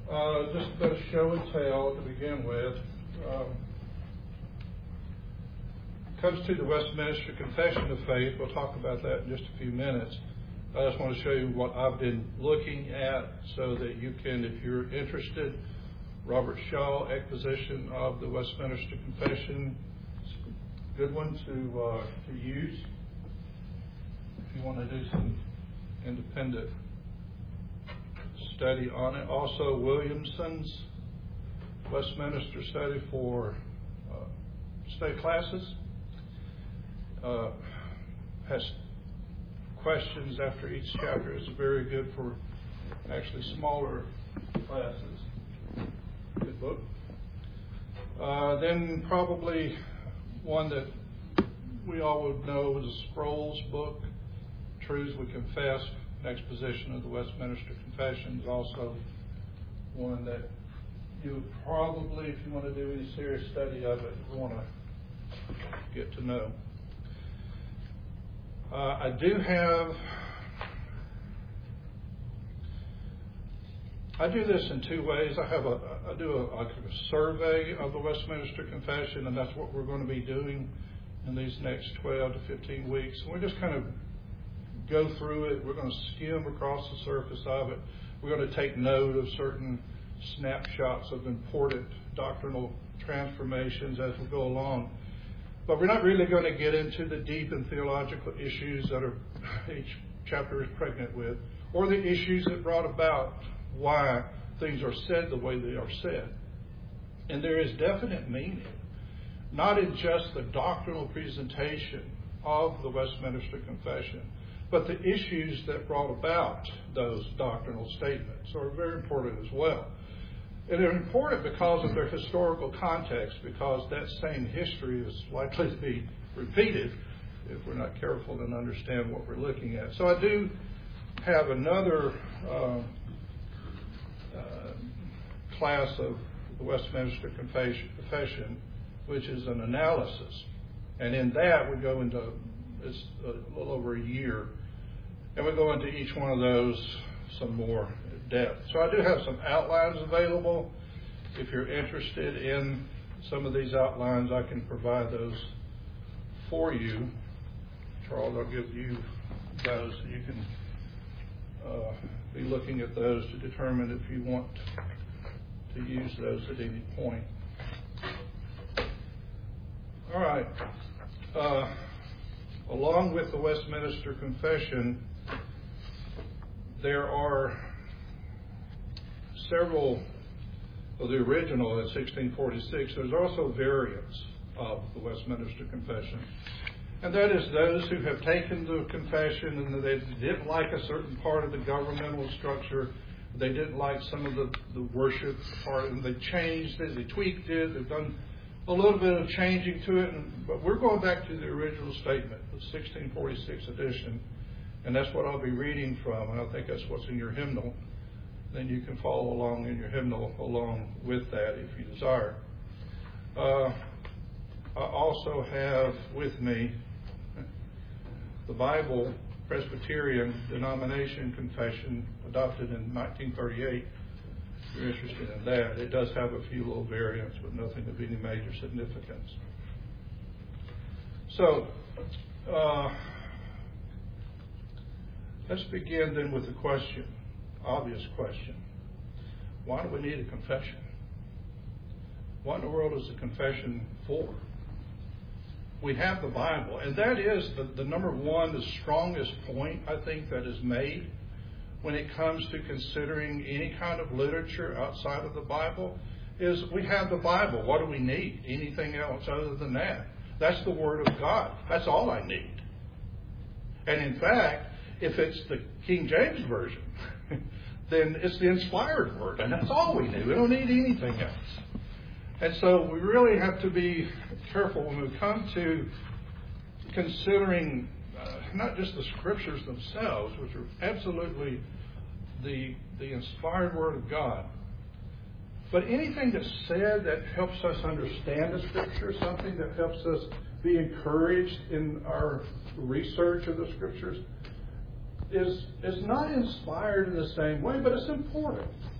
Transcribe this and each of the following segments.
Just a bit of show and tell to begin with. Comes to the Westminster Confession of Faith. We'll talk about that in just a few minutes. I just want to show you what I've been looking at so that you can, if you're interested, Robert Shaw Exposition of the Westminster Confession. It's a good one to use if you want to do some independent study on it. Also, Williamson's Westminster Study for State Classes has questions after each chapter. It's very good for actually smaller classes. Good book. Then probably one that we all would know is Sproul's book, Truths We Confess, an exposition of the Westminster Confession, is also one that you would probably, if you want to do any serious study of it, want to get to know. I do this in two ways. I do a survey of the Westminster Confession, and that's what we're going to be doing in these next 12 to 15 weeks. And we're just kind of go through it. We're going to skim across the surface of it. We're going to take note of certain snapshots of important doctrinal transformations as we go along. But we're not really going to get into the deep and theological issues that each chapter is pregnant with, or the issues that brought about why things are said the way they are said. And there is definite meaning, not in just the doctrinal presentation of the Westminster Confession, but the issues that brought about those doctrinal statements are very important as well. And they're important because of their historical context, because that same history is likely to be repeated if we're not careful and understand what we're looking at. So I do have another class of the Westminster Confession, which is an analysis. And in that we go into, it's a little over a year, and we go into each one of those some more depth. So I do have some outlines available. If you're interested in some of these outlines, I can provide those for you. Charles, I'll give you those so you can be looking at those to determine if you want to use those at any point. All right. Along with the Westminster Confession, there are several of the original in 1646. There's also variants of the Westminster Confession. And that is those who have taken the confession and they didn't like a certain part of the governmental structure. They didn't like some of the worship part, and they changed it, they tweaked it, they've done a little bit of changing to it. But we're going back to the original statement, the 1646 edition. And that's what I'll be reading from, and I think that's what's in your hymnal. Then you can follow along in your hymnal along with that if you desire. I also have with me the Bible Presbyterian Denomination Confession, adopted in 1938. If you're interested in that, it does have a few little variants, but nothing of any major significance. So, let's begin then with the question, obvious question. Why do we need a confession? What in the world is a confession for? We have the Bible, and that is the number one, the strongest point, I think, that is made when it comes to considering any kind of literature outside of the Bible, is we have the Bible. What do we need? Anything else other than that? That's the Word of God. That's all I need. And in fact, if it's the King James Version, then it's the inspired Word, and that's all we need. We don't need anything else. And so we really have to be careful when we come to considering not just the Scriptures themselves, which are absolutely the inspired Word of God, but anything that's said that helps us understand the Scripture, something that helps us be encouraged in our research of the Scriptures, is not inspired in the same way, but it's important.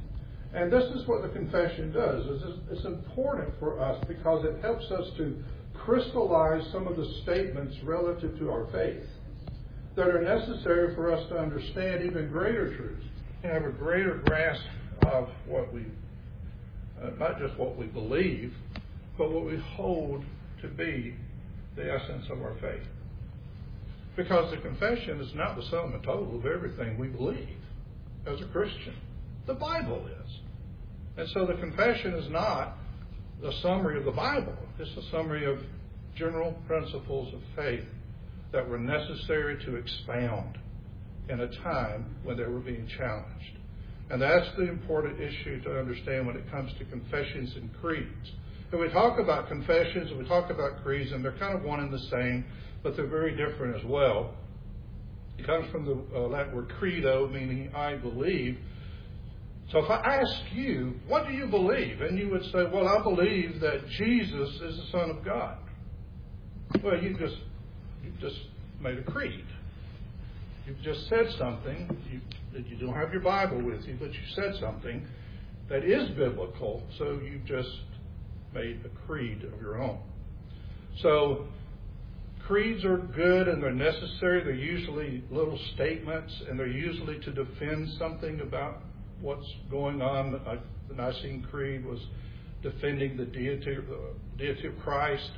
And this is what the confession does. It's important for us because it helps us to crystallize some of the statements relative to our faith that are necessary for us to understand even greater truths and have a greater grasp of what we, not just what we believe, but what we hold to be the essence of our faith. Because the confession is not the sum and total of everything we believe as a Christian. The Bible is. And so the confession is not a summary of the Bible. It's a summary of general principles of faith that were necessary to expound in a time when they were being challenged. And that's the important issue to understand when it comes to confessions and creeds. And we talk about confessions and we talk about creeds, and they're kind of one and the same, but they're very different as well. It comes from the Latin word credo, meaning I believe. So if I ask you, what do you believe? And you would say, well, I believe that Jesus is the Son of God. Well, you just made a creed. You've just said something. You don't have your Bible with you, but you said something that is biblical, so you just made a creed of your own. So creeds are good and they're necessary. They're usually little statements, and they're usually to defend something about what's going on. The Nicene Creed was defending the deity of Christ.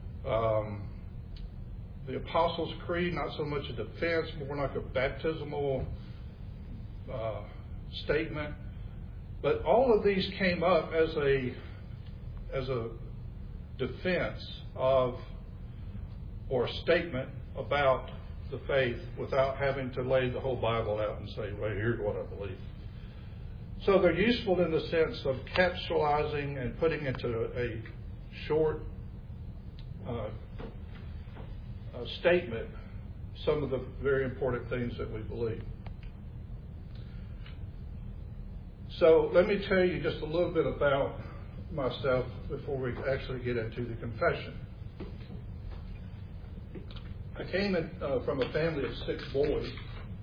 The Apostles' Creed, not so much a defense, more like a baptismal statement. But all of these came up as a defense of, or a statement about the faith without having to lay the whole Bible out and say, well, here's what I believe. So they're useful in the sense of capsulizing and putting into a short statement some of the very important things that we believe. So let me tell you just a little bit about myself before we actually get into the confession. I came from a family of 6 boys.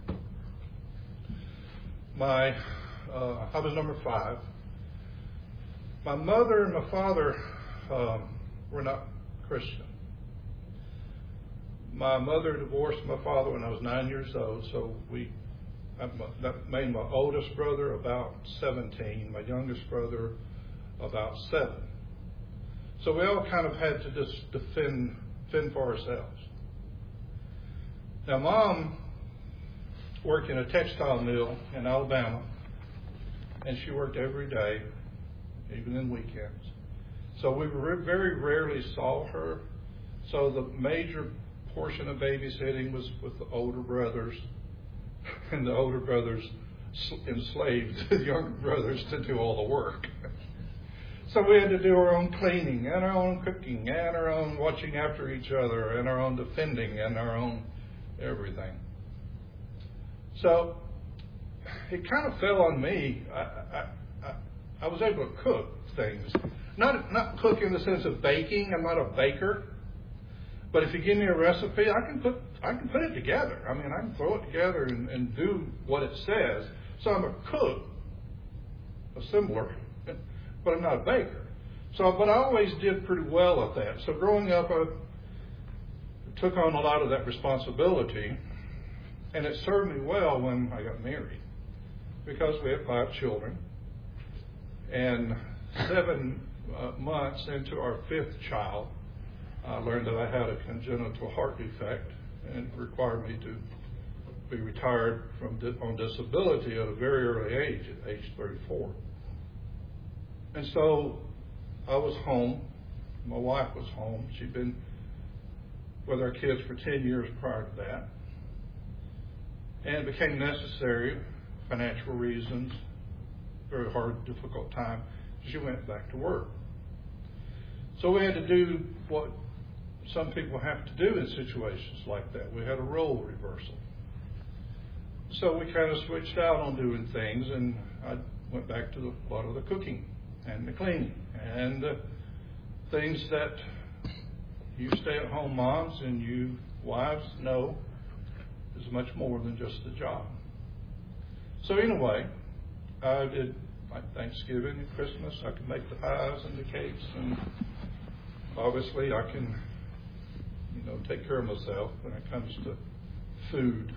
I was number 5. My mother and my father were not Christian. My mother divorced my father when I was 9 years old, so that made my oldest brother about 17, my youngest brother about 7. So we all kind of had to just fend for ourselves. Now, Mom worked in a textile mill in Alabama, and she worked every day, even in weekends. So we very rarely saw her. So the major portion of babysitting was with the older brothers, and the older brothers enslaved the younger brothers to do all the work. So we had to do our own cleaning and our own cooking and our own watching after each other and our own defending and our own everything. So it kind of fell on me. I was able to cook things. Not cook in the sense of baking. I'm not a baker. But if you give me a recipe, I can put it together. I mean, I can throw it together and do what it says. So I'm a cook, assembler, but I'm not a baker. But I always did pretty well at that. So growing up, I took on a lot of that responsibility, and it served me well when I got married, because we had 5 children, and 7 months into our 5th child, I learned that I had a congenital heart defect, and it required me to be retired on disability at a very early age, at age 34. And so I was home. My wife was home. She'd been with our kids for 10 years prior to that. And it became necessary, financial reasons, very hard, difficult time. She went back to work. So we had to do what some people have to do in situations like that. We had a role reversal. So we kind of switched out on doing things, and I went back to a lot of the cooking and the cleaning and the things that you stay-at-home moms and you wives know is much more than just a job. So anyway, I did like Thanksgiving and Christmas. I can make the pies and the cakes, and obviously I can, take care of myself when it comes to food.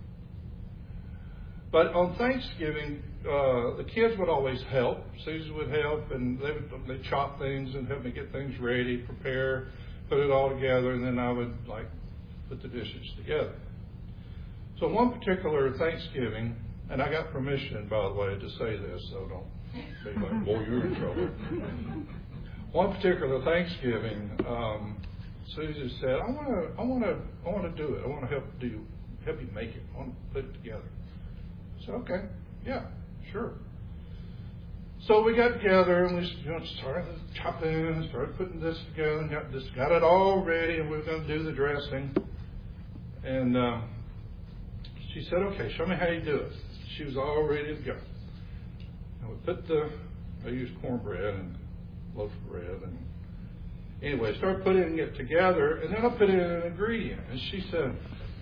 But on Thanksgiving, the kids would always help. Susie would help, and they'd chop things and help me get things ready, prepare, put it all together, and then I would put the dishes together. So one particular Thanksgiving, and I got permission, by the way, to say this, so don't be like, boy, you're in trouble. One particular Thanksgiving, Susie said, I want to do it. I want to help you make it. I want to put it together. I said, okay, yeah, sure. So we got together and we started chopping, started putting this together, and got it all ready, and we were going to do the dressing. And she said, okay, show me how you do it. She was all ready to go. And I used cornbread and loaf of bread. And anyway, I started putting it together, and then I put in an ingredient. And she said,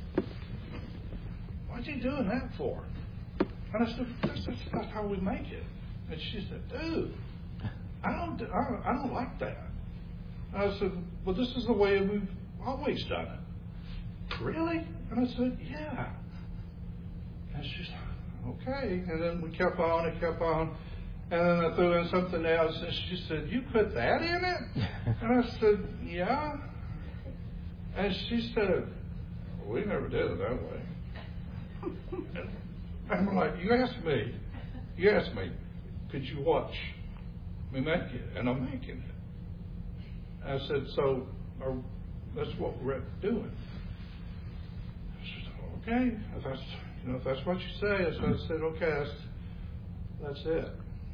what'd you doing that for? And I said, that's how we make it. And she said, dude, I don't like that. And I said, well, this is the way we've always done it. Really? And I said, yeah. And she said, okay. And then we kept on and kept on. And then I threw in something else, and she said, you put that in it? And I said, yeah. And she said, well, we never did it that way. And I'm like, you asked me, could you watch me make it? And I'm making it. I said, so that's what we're doing. She said, okay, if that's what you say. So I said, okay, that's it.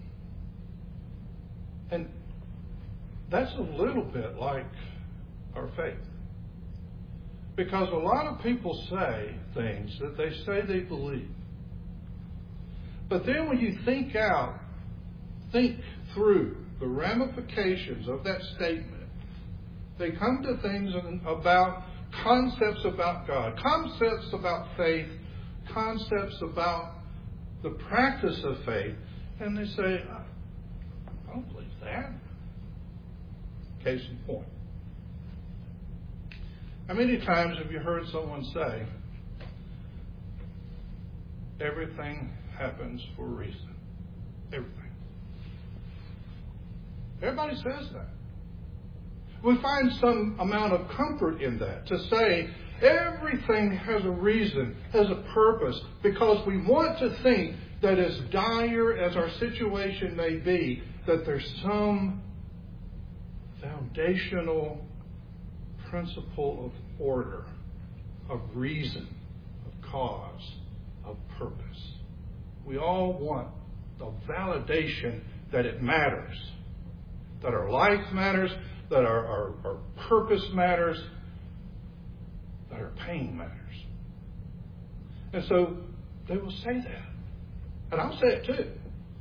And that's a little bit like our faith. Because a lot of people say things that they say they believe. But then when you think through the ramifications of that statement, they come to things about concepts about God, concepts about faith, concepts about the practice of faith, and they say, I don't believe that. Case in point. How many times have you heard someone say, everything happens for a reason? Everything. Everybody says that. We find some amount of comfort in that, to say everything has a reason, has a purpose, because we want to think that as dire as our situation may be, that there's some foundational principle of order, of reason, of cause, of purpose. We all want the validation that it matters, that our life matters, that our purpose matters, that our pain matters. And so they will say that. And I'll say it too.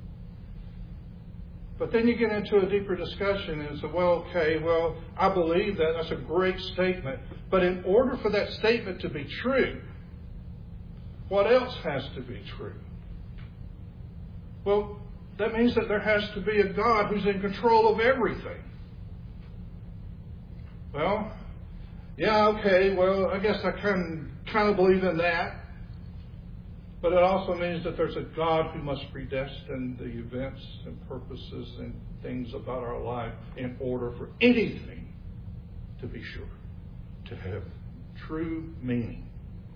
But then you get into a deeper discussion and say, I believe that. That's a great statement. But in order for that statement to be true, what else has to be true? Well, that means that there has to be a God who's in control of everything. Well, I guess I kind of believe in that. But it also means that there's a God who must predestine the events and purposes and things about our life in order for anything to be sure, to have true meaning.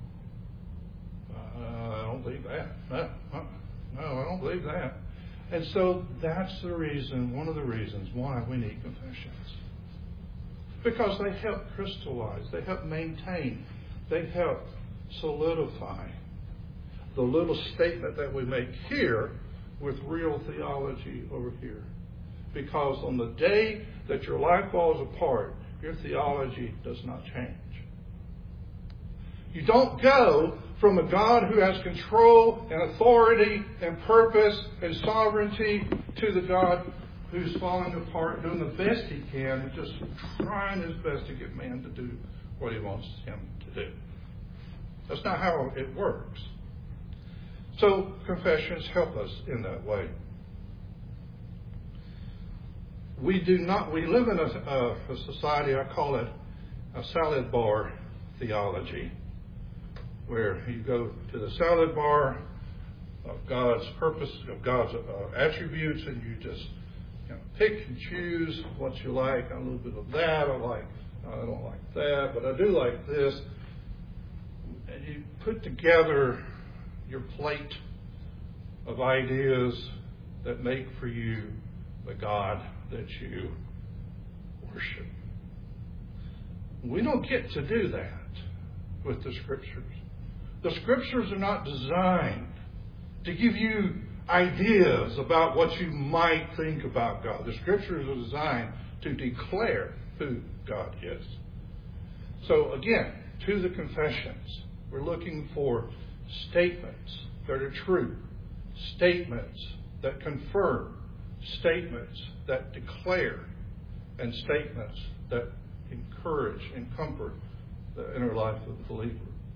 I don't believe that. No, I don't believe that. And so that's the reason, one of the reasons why we need confessions. Because they help crystallize, they help maintain, they help solidify the little statement that we make here with real theology over here. Because on the day that your life falls apart, your theology does not change. You don't go from a God who has control and authority and purpose and sovereignty to the God who's falling apart, doing the best he can, and just trying his best to get man to do what he wants him to do. That's not how it works. So confessions help us in that way. we live in a society, I call it a salad bar theology, where you go to the salad bar of God's purpose, of God's attributes, and you just pick and choose what you like. A little bit of that, I don't like that, but I do like this. And you put together your plate of ideas that make for you the God that you worship. We don't get to do that with the Scriptures. The Scriptures are not designed to give you ideas about what you might think about God. The Scriptures are designed to declare who God is. So again, to the confessions, we're looking for statements that are true, statements that confirm, statements that declare, and statements that encourage and comfort the inner life of the believer.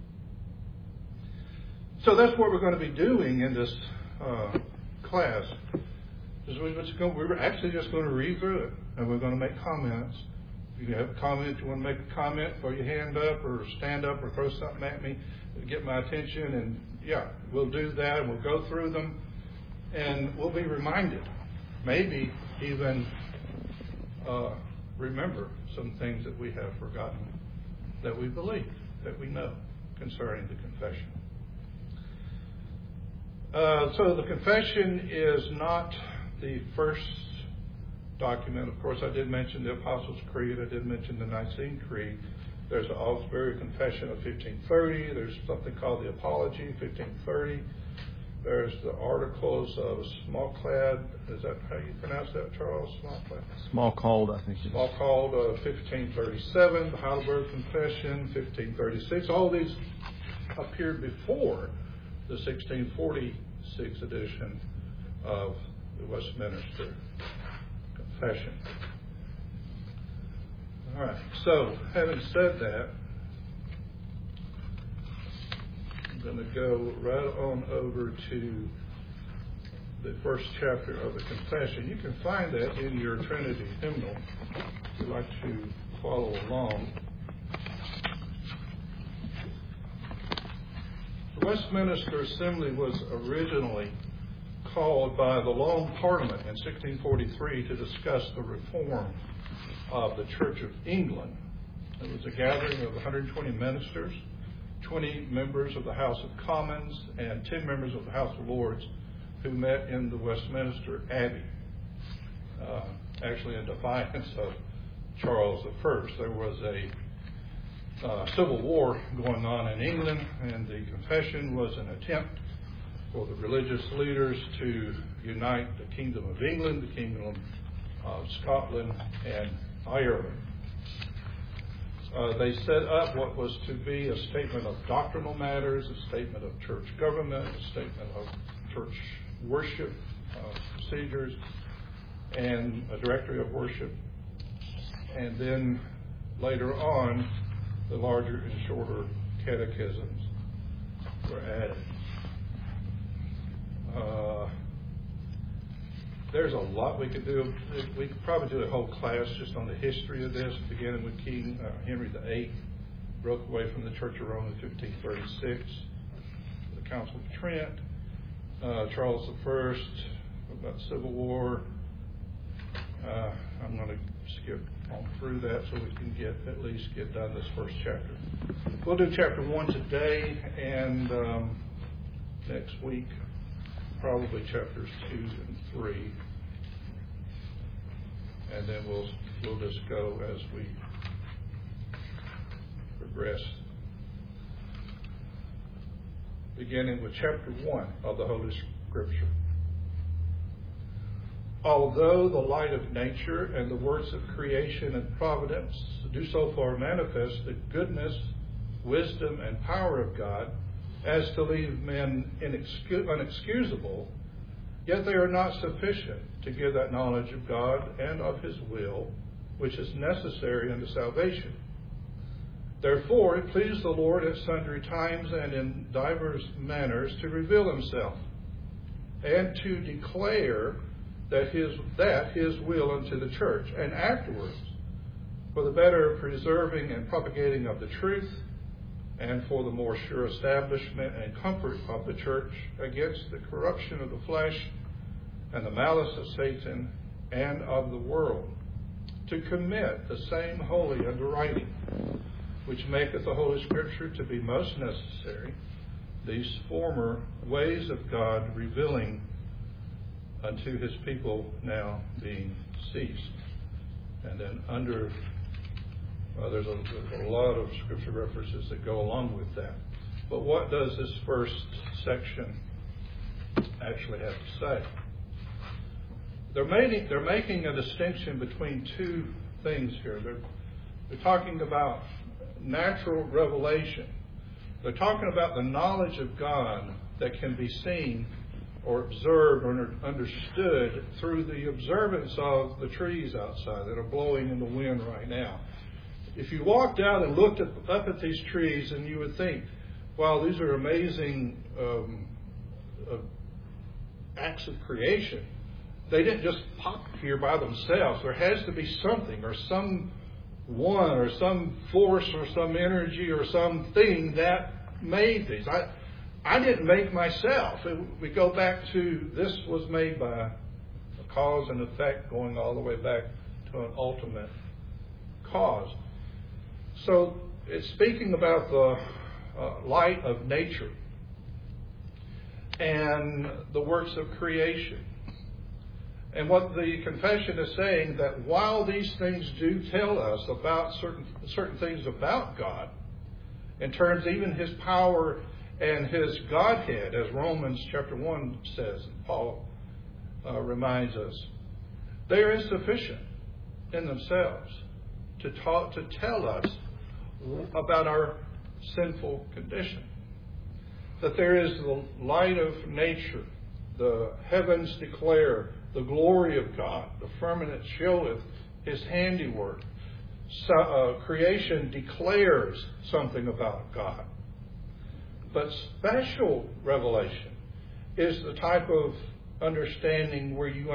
So that's what we're going to be doing in this class. We're actually just going to read through it, and we're going to make comments. If you have a comment, you want to make a comment, throw your hand up or stand up or throw something at me to get my attention, and we'll do that. We'll go through them, and we'll be reminded, maybe even remember some things that we have forgotten, that we believe, that we know concerning the confession. So the confession is not the first document. Of course, I did mention the Apostles' Creed. I did mention the Nicene Creed. There's the Augsburg Confession of 1530. There's something called the Apology, 1530. There's the Articles of Smalcald. Is that how you pronounce that, Charles? Smalcald, I think. Smalcald, 1537. The Heidelberg Confession, 1536. All these appeared before the 1646 edition of the Westminster Confession. All right. So, having said that, I'm going to go right on over to the first chapter of the Confession. You can find that in your Trinity hymnal if you'd like to follow along. The Westminster Assembly was originally called by the Long Parliament in 1643 to discuss the reform of the Church of England. It was a gathering of 120 ministers, 20 members of the House of Commons, and 10 members of the House of Lords who met in the Westminster Abbey, actually in defiance of Charles I. There was a civil war going on in England, and the confession was an attempt for the religious leaders to unite the Kingdom of England, the Kingdom of Scotland, and Ireland. They set up what was to be a statement of doctrinal matters, a statement of church government, a statement of church worship procedures, and a directory of worship. And then later on, the larger and shorter catechisms were added. There's a lot we could do. We could probably do a whole class just on the history of this, beginning with King Henry VIII, broke away from the Church of Rome in 1536, the Council of Trent, Charles I, about the Civil War. I'm going to skip on through that so we can at least get done this first chapter. We'll do chapter 1 today, and next week probably chapters 2 and 3, and then we'll just go as we progress. Beginning with chapter 1 of the Holy Scripture. Although the light of nature and the works of creation and providence do so far manifest the goodness, wisdom, and power of God, as to leave men unexcusable, yet they are not sufficient to give that knowledge of God and of His will, which is necessary unto salvation. Therefore it pleased the Lord at sundry times and in divers manners to reveal Himself, and to declare that his will unto the church, and afterwards for the better preserving and propagating of the truth, and for the more sure establishment and comfort of the church against the corruption of the flesh and the malice of Satan and of the world, to commit the same wholly unto writing, which maketh the Holy Scripture to be most necessary, these former ways of God revealing unto his people now being ceased. And then there's a lot of scripture references that go along with that. But what does this first section actually have to say? They're making a distinction between two things here. They're talking about natural revelation. They're talking about the knowledge of God that can be seen or observed or understood through the observance of the trees outside that are blowing in the wind right now. If you walked out and looked up at these trees, and you would think, wow, these are amazing acts of creation. They didn't just pop here by themselves. There has to be something or someone or some force or some energy or something that made these. I didn't make myself. We go back to this was made by a cause and effect going all the way back to an ultimate cause. So it's speaking about the light of nature and the works of creation. And what the confession is saying, that while these things do tell us about certain things about God, in terms even his power and his Godhead, as Romans chapter 1 says, and Paul reminds us, they are insufficient in themselves to tell us about our sinful condition. That there is the light of nature, the heavens declare the glory of God, the firmament showeth his handiwork. Creation declares something about God. But special revelation is the type of understanding where you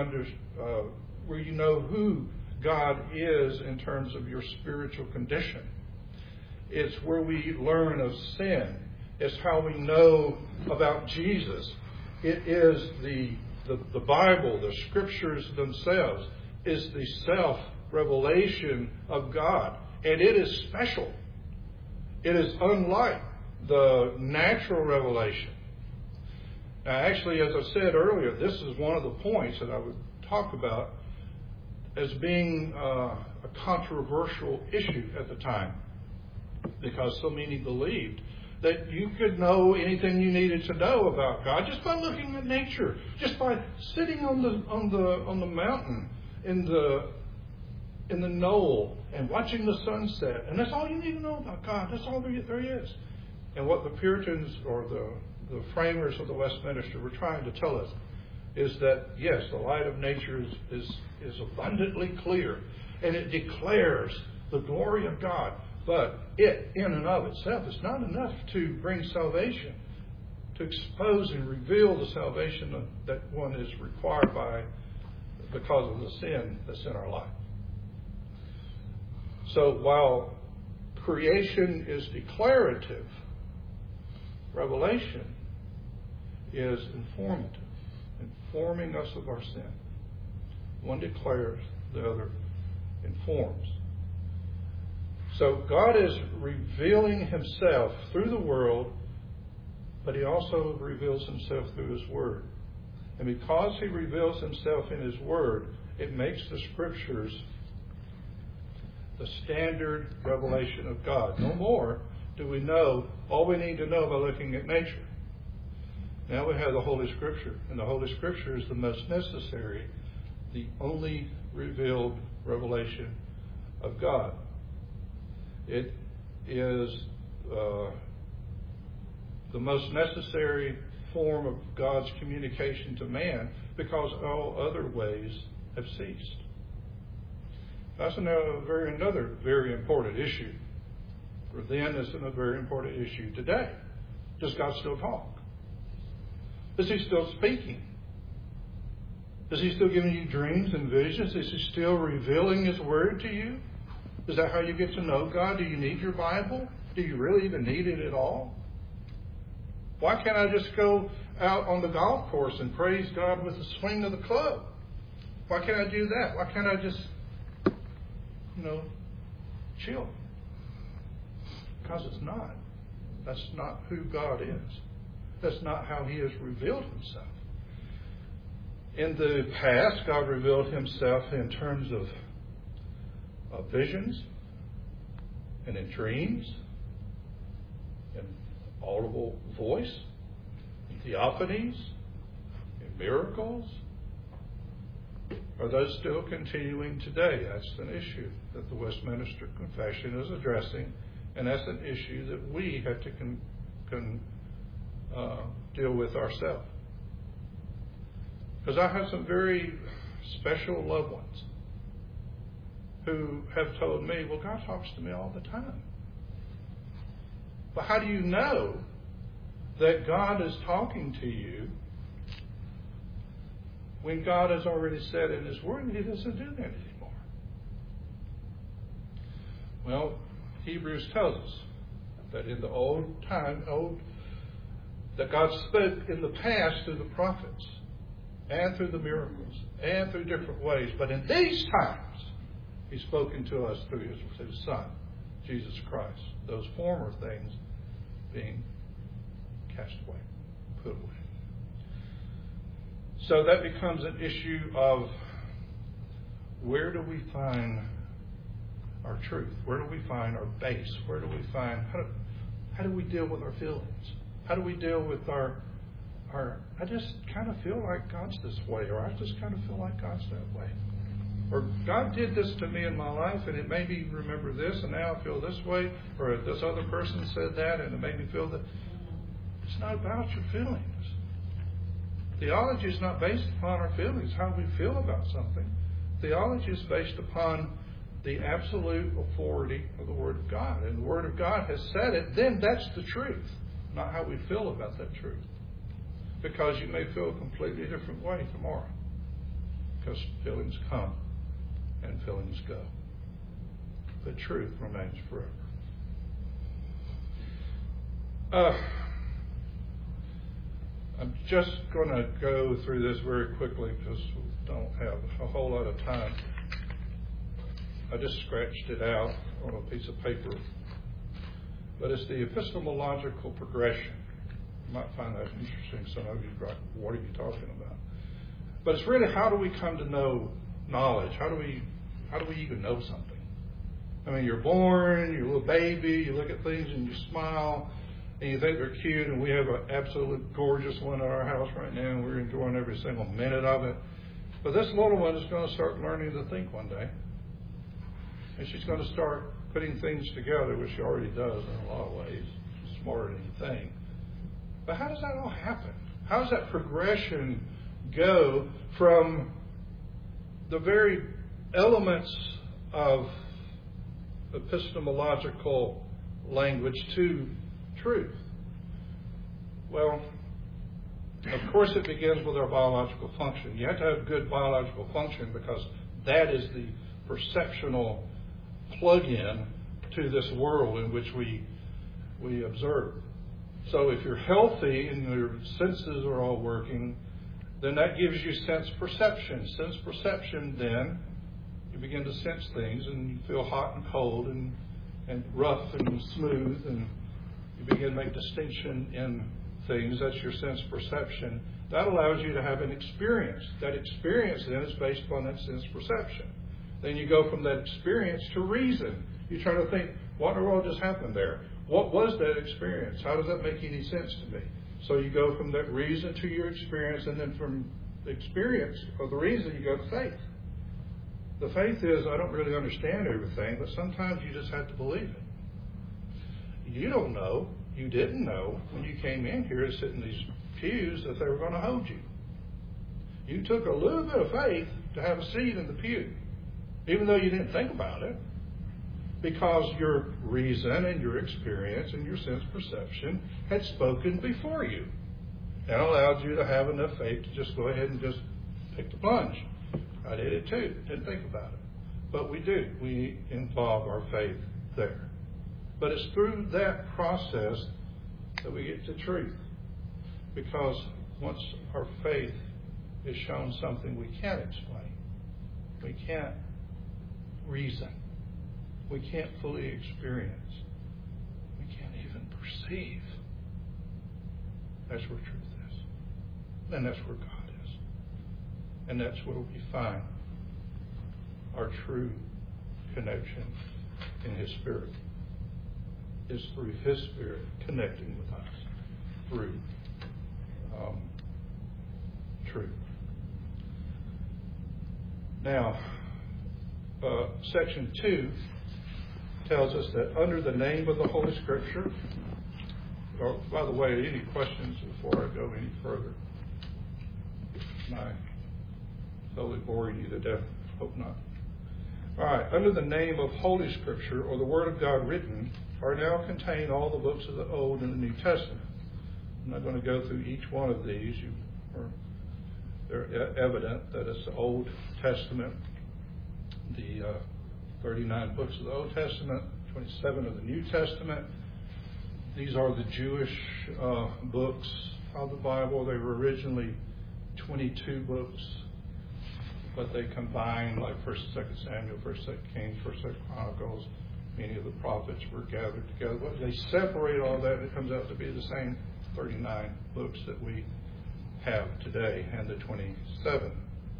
know who God is in terms of your spiritual condition. It's where we learn of sin. It's how we know about Jesus. It is the Bible, the Scriptures themselves, is the self-revelation of God. And it is special. It is unlike the natural revelation. Now, actually, as I said earlier, this is one of the points that I would talk about as being a controversial issue at the time, because so many believed that you could know anything you needed to know about God just by looking at nature, just by sitting on the mountain in the knoll and watching the sunset, and that's all you need to know about God. That's all there is. And what the Puritans or the framers of the Westminster were trying to tell us is that yes, the light of nature is abundantly clear, and it declares the glory of God. But it, in and of itself, is not enough to bring salvation, to expose and reveal the salvation that one is required by because of the sin that's in our life. So while creation is declarative, revelation is informative, informing us of our sin. One declares, the other informs. So God is revealing himself through the world, but he also reveals himself through his word. And because he reveals himself in his word, it makes the Scriptures the standard revelation of God. No more do we know all we need to know by looking at nature. Now we have the Holy Scripture, and the Holy Scripture is the most necessary, the only revealed revelation of God. It is the most necessary form of God's communication to man because all other ways have ceased. That's another very important issue. For then, it's a very important issue today. Does God still talk? Is he still speaking? Is He still giving you dreams and visions? Is He still revealing His Word to you? Is that how you get to know God? Do you need your Bible? Do you really even need it at all? Why can't I just go out on the golf course and praise God with the swing of the club? Why can't I do that? Why can't I just, chill? Because it's not. That's not who God is. That's not how He has revealed Himself. In the past, God revealed Himself in terms of visions and in dreams, in audible voice, in theophanies, in miracles. Are those still continuing today? That's an issue that the Westminster Confession is addressing, and that's an issue that we have to deal with ourselves. Because I have some very special loved ones who have told me, well, God talks to me all the time. But how do you know that God is talking to you when God has already said in His Word that He doesn't do that anymore? Well, Hebrews tells us that in the that God spoke in the past through the prophets and through the miracles and through different ways. But in these times, He's spoken to us through His Son, Jesus Christ. Those former things being cast away, put away. So that becomes an issue of where do we find our truth? Where do we find our base? Where do we find, how do we deal with our feelings? How do we deal with our I just kind of feel like God's this way, or I just kind of feel like God's that way. Or God did this to me in my life and it made me remember this and now I feel this way. Or this other person said that and it made me feel that. It's not about your feelings. Theology is not based upon our feelings, how we feel about something. Theology is based upon the absolute authority of the Word of God. And the Word of God has said it, then that's the truth. Not how we feel about that truth. Because you may feel a completely different way tomorrow. Because feelings come and feelings go. But truth remains forever. I'm just going to go through this very quickly because we don't have a whole lot of time. I just scratched it out on a piece of paper. But it's the epistemological progression. You might find that interesting. Some of you are like, what are you talking about? But it's really, how do we come to know knowledge? How do we even know something? I mean, you're born, you're a little baby, you look at things and you smile, and you think they're cute, and we have an absolute gorgeous one at our house right now, and we're enjoying every single minute of it. But this little one is going to start learning to think one day. And she's going to start putting things together, which she already does in a lot of ways. She's smarter than you think. But how does that all happen? How does that progression go from the very elements of epistemological language to truth? Well, of course it begins with our biological function. You have to have good biological function because that is the perceptional plug-in to this world in which we observe. So if you're healthy and your senses are all working, then that gives you sense perception. Sense perception, then, you begin to sense things and you feel hot and cold and rough and smooth, and you begin to make distinction in things. That's your sense perception. That allows you to have an experience. That experience, then, is based upon that sense perception. Then you go from that experience to reason. You try to think, what in the world just happened there? What was that experience? How does that make any sense to me? So you go from that reason to your experience, and then from the experience or the reason you go to faith. The faith is, I don't really understand everything, but sometimes you just have to believe it. You don't know, you didn't know when you came in here to sit in these pews that they were going to hold you. You took a little bit of faith to have a seat in the pew, even though you didn't think about it, because your reason and your experience and your sense perception had spoken before you and allowed you to have enough faith to just go ahead and just take the plunge. I did it too. Didn't think about it. But we do. We involve our faith there. But it's through that process that we get to truth. Because once our faith is shown something we can't explain, we can't reason, we can't fully experience, we can't even perceive, that's where truth is. And that's where God is. And that's where we find our true connection in His Spirit. Is through His Spirit connecting with us through truth. Now, section 2 tells us that under the name of the Holy Scripture, by the way, any questions before I go any further? Am I totally boring you to death? Hope not. All right. Under the name of Holy Scripture, or the Word of God written, are now contained all the books of the Old and the New Testament. I'm not going to go through each one of these. They're evident that it's the Old Testament, the 39 books of the Old Testament, 27 of the New Testament. These are the Jewish books of the Bible. They were originally 22 books, but they combined like 1st and 2nd Samuel, 1st, 2nd Kings, 1st, 2nd Chronicles. Many of the prophets were gathered together. But they separate all that, and it comes out to be the same 39 books that we have today, and the 27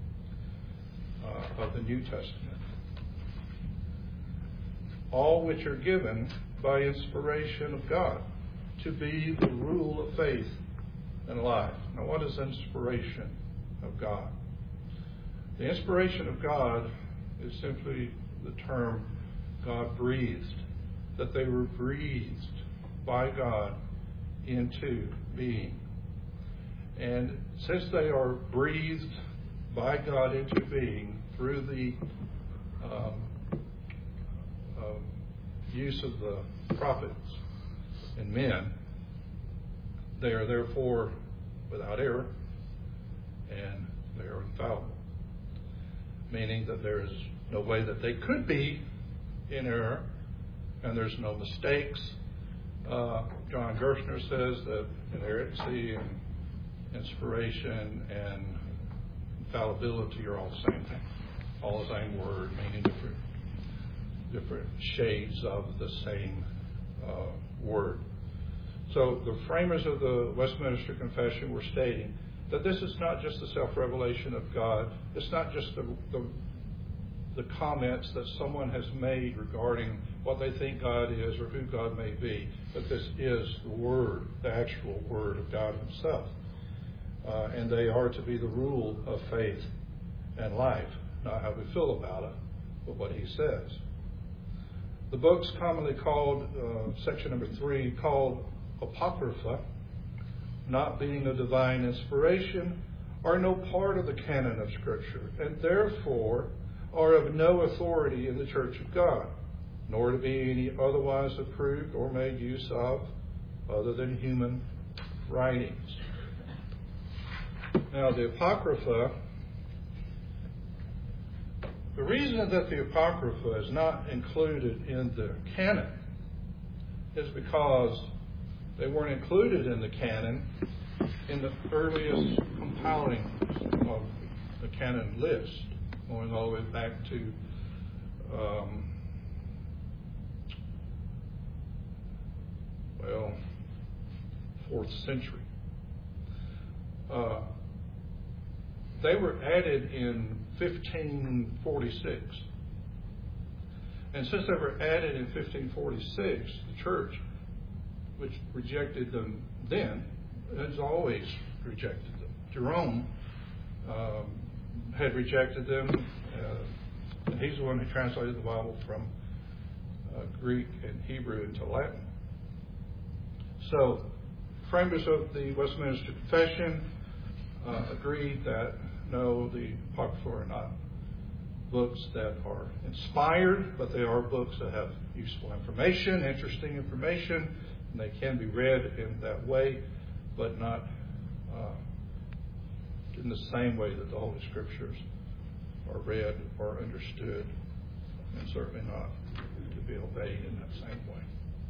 of the New Testament. All which are given by inspiration of God to be the rule of faith and life. Now, what is inspiration of God? The inspiration of God is simply the term God breathed, that they were breathed by God into being. And since they are breathed by God into being through the use of the prophets and men, they are therefore without error, and they are infallible, meaning that there is no way that they could be in error, and there's no mistakes. John Gerstner says that inerrancy and inspiration and infallibility are all the same thing, all the same word, meaning different shades of the same word. So the framers of the Westminster Confession were stating that this is not just the self-revelation of God. It's not just the comments that someone has made regarding what they think God is or who God may be, but this is the Word, the actual Word of God Himself. And they are to be the rule of faith and life, not how we feel about it, but what He says. The books commonly called, section number 3, called Apocrypha, not being a divine inspiration, are no part of the canon of Scripture, and therefore are of no authority in the Church of God, nor to be any otherwise approved or made use of other than human writings. Now, the Apocrypha, the reason that the Apocrypha is not included in the canon is because they weren't included in the canon in the earliest compiling of the canon list, going all the way back to 4th century. They were added in 1546. And since they were added in 1546, the church, which rejected them then, has always rejected them. Jerome had rejected them, and he's the one who translated the Bible from Greek and Hebrew into Latin. So, framers of the Westminster Confession agreed that no, the Apocrypha are not books that are inspired, but they are books that have useful information, interesting information, and they can be read in that way, but not in the same way that the Holy Scriptures are read or understood, and certainly not to be obeyed in that same way.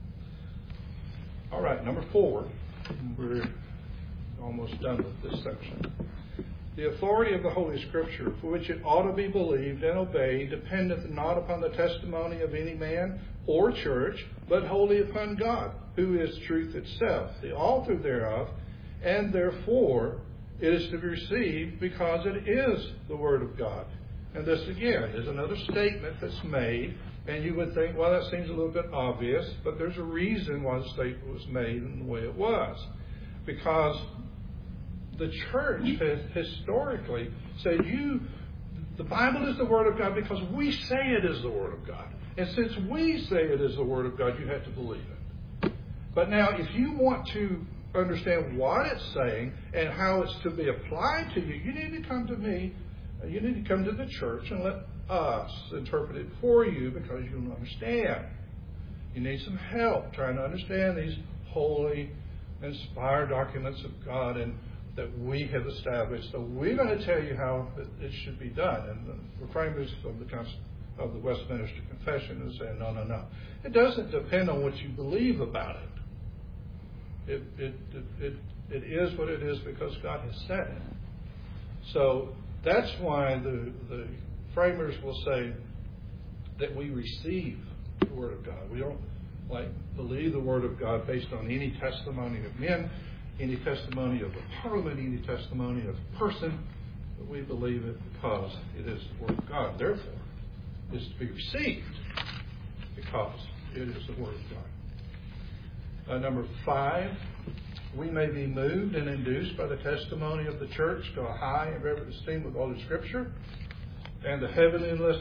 All right, number 4. We're almost done with this section. The authority of the Holy Scripture, for which it ought to be believed and obeyed, dependeth not upon the testimony of any man or church, but wholly upon God, who is truth itself, the author thereof, and therefore it is to be received because it is the Word of God. And this, again, is another statement that's made, and you would think, well, that seems a little bit obvious, but there's a reason why the statement was made in the way it was. Because the church has historically said, the Bible is the Word of God because we say it is the Word of God. And since we say it is the Word of God, you have to believe it. But now, if you want to understand what it's saying and how it's to be applied to you, you need to come to me. You need to come to the church and let us interpret it for you because you don't understand. You need some help trying to understand these holy, inspired documents of God and that we have established. So we're going to tell you how it should be done. And the framers of the Westminster Confession is saying, no. It doesn't depend on what you believe about it. It is what it is because God has said it. So that's why the framers will say that we receive the Word of God. We don't believe the Word of God based on any testimony of men, any testimony of a parliament, any testimony of a person, but we believe it because it is the Word of God. Therefore, it is to be received because it is the Word of God. Number 5, we may be moved and induced by the testimony of the church to a high and reverent esteem of Holy Scripture and the heavenliness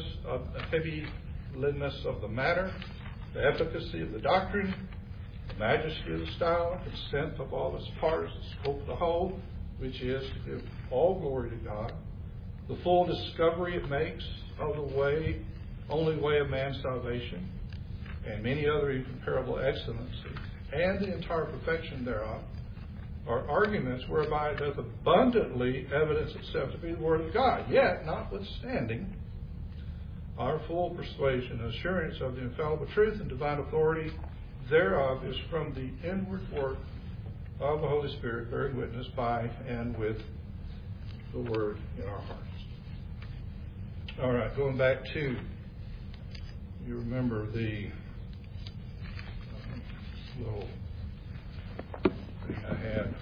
of the matter, the efficacy of the doctrine, the majesty of the style, the extent of all its parts, the scope of the whole, which is to give all glory to God, the full discovery it makes of the only way of man's salvation, and many other incomparable excellencies, and the entire perfection thereof, are arguments whereby it doth abundantly evidence itself to be the Word of God. Yet, notwithstanding, our full persuasion and assurance of the infallible truth and divine authority thereof is from the inward work of the Holy Spirit, bearing witness by and with the Word in our hearts. All right, going back to, you remember the little thing I had.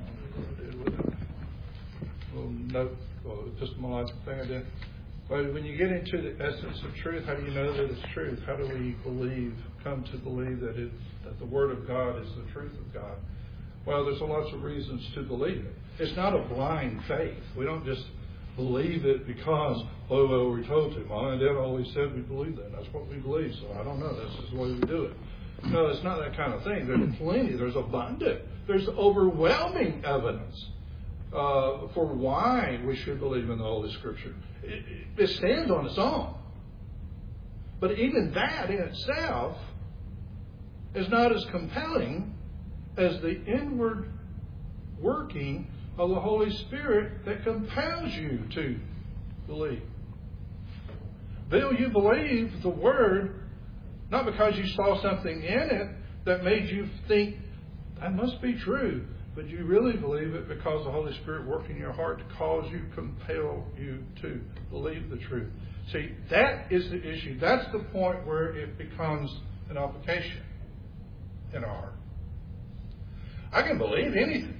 A little note, epistemological thing I did. But when you get into the essence of truth, how do you know that it's truth? How do we come to believe that the Word of God is the truth of God? Well, there's lots of reasons to believe it. It's not a blind faith. We don't just believe it because, we're told to. Mom and Dad always said we believe that. That's what we believe, so I don't know. That's just the way we do it. No, it's not that kind of thing. There's abundant, there's overwhelming evidence for why we should believe in the Holy Scripture. It stands on its own. But even that in itself is not as compelling as the inward working of the Holy Spirit that compels you to believe. Will you believe the Word not because you saw something in it that made you think that must be true, but you really believe it because the Holy Spirit worked in your heart to cause you, compel you to believe the truth. See, that is the issue. That's the point where it becomes an obligation in our heart. I can believe anything.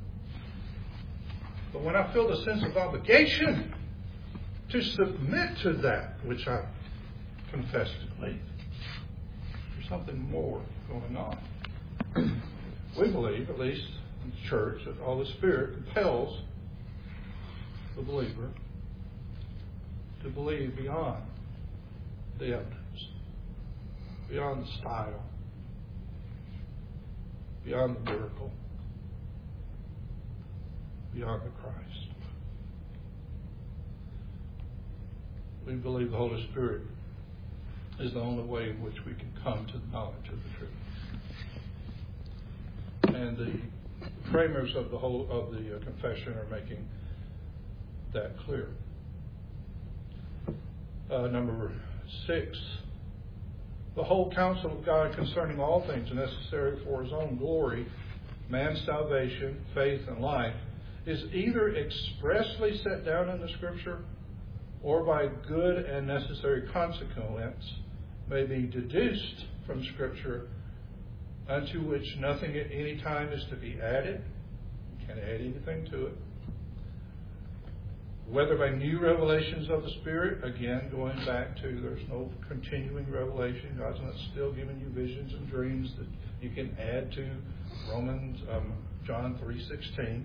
But when I feel the sense of obligation to submit to that which I confess to believe, there's something more going on. We believe, at least in the church, that the Holy Spirit compels the believer to believe beyond the evidence, beyond the style, beyond the miracle, beyond the Christ. We believe the Holy Spirit is the only way in which we can come to the knowledge of the truth. And the framers of the confession are making that clear. Number 6, the whole counsel of God concerning all things necessary for His own glory, man's salvation, faith, and life, is either expressly set down in the Scripture or by good and necessary consequence may be deduced from Scripture, unto which nothing at any time is to be added. You can't add anything to it. Whether by new revelations of the Spirit, again, going back to there's no continuing revelation. God's not still giving you visions and dreams that you can add to John 3:16.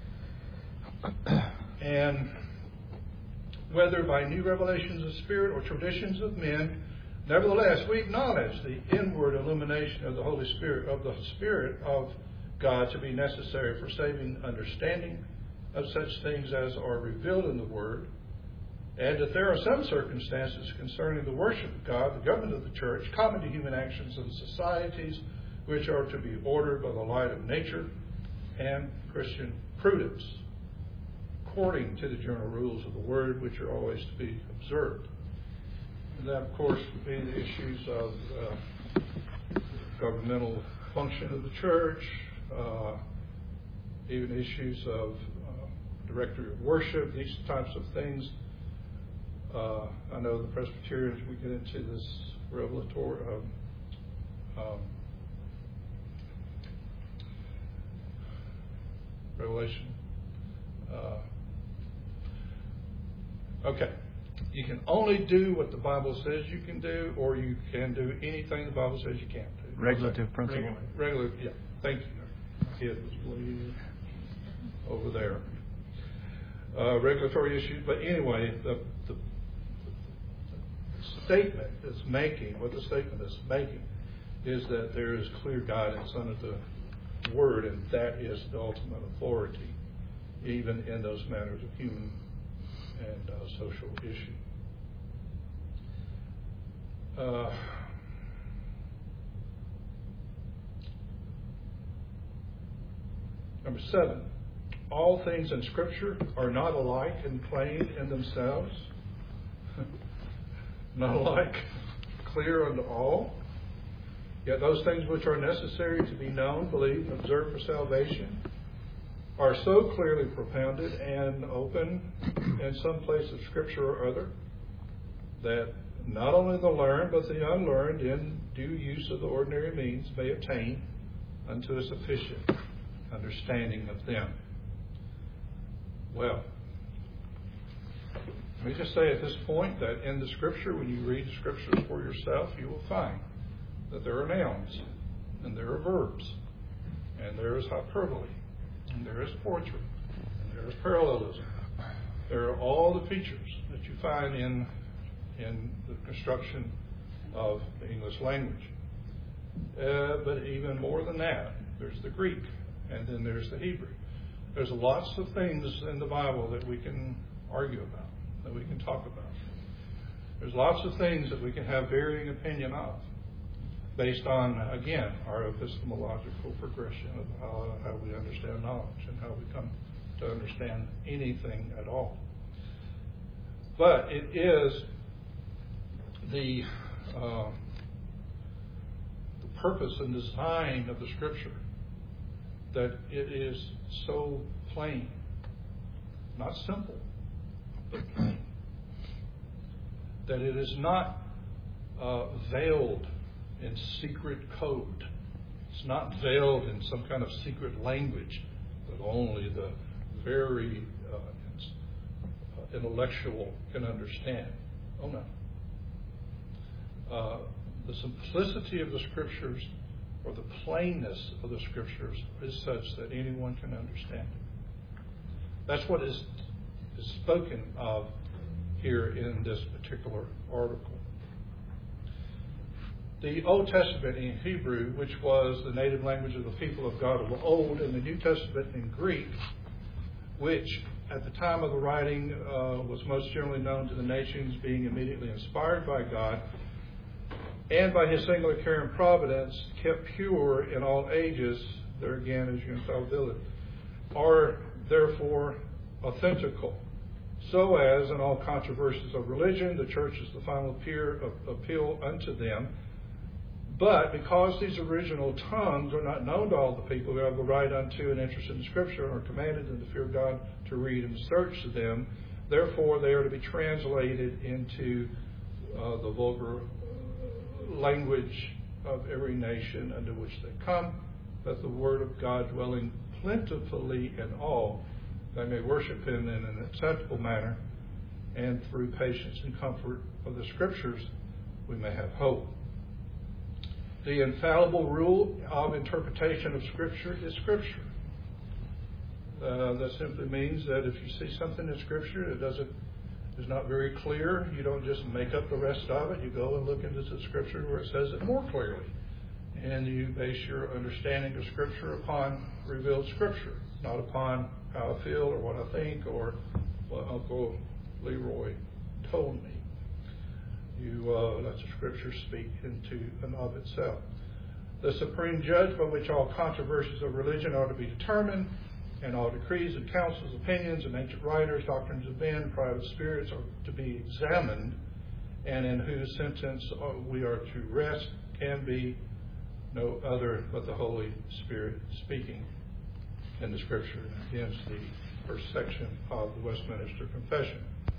And whether by new revelations of Spirit or traditions of men, nevertheless, we acknowledge the inward illumination of the Holy Spirit, of the Spirit of God, to be necessary for saving understanding of such things as are revealed in the Word, and that there are some circumstances concerning the worship of God, the government of the church, common to human actions and societies, which are to be ordered by the light of nature and Christian prudence, according to the general rules of the Word, which are always to be observed. And that, of course, would be the issues of governmental function of the church, even issues of directory of worship, these types of things. I know the Presbyterians, we get into this revelatory revelation. Okay. You can only do what the Bible says you can do, or you can do anything the Bible says you can't do. Regulative principle. Regular, yeah. Thank you. My kid was way over there. Regulatory issues, but anyway, the statement it's making, what the statement is making, is that there is clear guidance under the Word, and that is the ultimate authority, even in those matters of human and social issue. Number 7, all things in Scripture are not alike and plain in themselves, not alike, clear unto all. Yet those things which are necessary to be known, believed, and observed for salvation are so clearly propounded and open in some place of Scripture or other that not only the learned but the unlearned, in due use of the ordinary means, may attain unto a sufficient understanding of them. Well, let me just say at this point that in the Scripture, when you read the Scriptures for yourself, you will find that there are nouns, and there are verbs, and there is hyperbole, and there is poetry, and there is parallelism. There are all the features that you find in the construction of the English language. But even more than that, there's the Greek, and then there's the Hebrew. There's lots of things in the Bible that we can argue about, that we can talk about. There's lots of things that we can have varying opinion of, based on, again, our epistemological progression of how we understand knowledge and how we come to understand anything at all. But it is the purpose and design of the Scripture that it is so plain, not simple, but plain. That it is not veiled in secret code. It's not veiled in some kind of secret language that only the very intellectual can understand. Oh no. The simplicity of the Scriptures, or the plainness of the Scriptures, is such that anyone can understand it. That's what is spoken of here in this particular article. The Old Testament in Hebrew, which was the native language of the people of God of old, and the New Testament in Greek, which at the time of the writing was most generally known to the nations, being immediately inspired by God, and by His singular care and providence, kept pure in all ages, there again is your infallibility, are therefore authentical So as in all controversies of religion, the church is the final appeal unto them. But because these original tongues are not known to all the people who have the right unto and interest in the Scripture and are commanded in the fear of God to read and search them, therefore they are to be translated into the vulgar language of every nation unto which they come, that the word of God dwelling plentifully in all, they may worship him in an acceptable manner, and through patience and comfort of the Scriptures we may have hope. The infallible rule of interpretation of Scripture is Scripture. That simply means that if you see something in Scripture that is not very clear, you don't just make up the rest of it. You go and look into the Scripture where it says it more clearly. And you base your understanding of Scripture upon revealed Scripture, not upon how I feel or what I think or what Uncle Leroy told me. You let the Scripture speak into and of itself. The supreme judge by which all controversies of religion are to be determined, and all decrees and councils, opinions, and ancient writers, doctrines of men, private spirits are to be examined, and in whose sentence we are to rest, can be no other but the Holy Spirit speaking in the Scripture. And again, the first section of the Westminster Confession.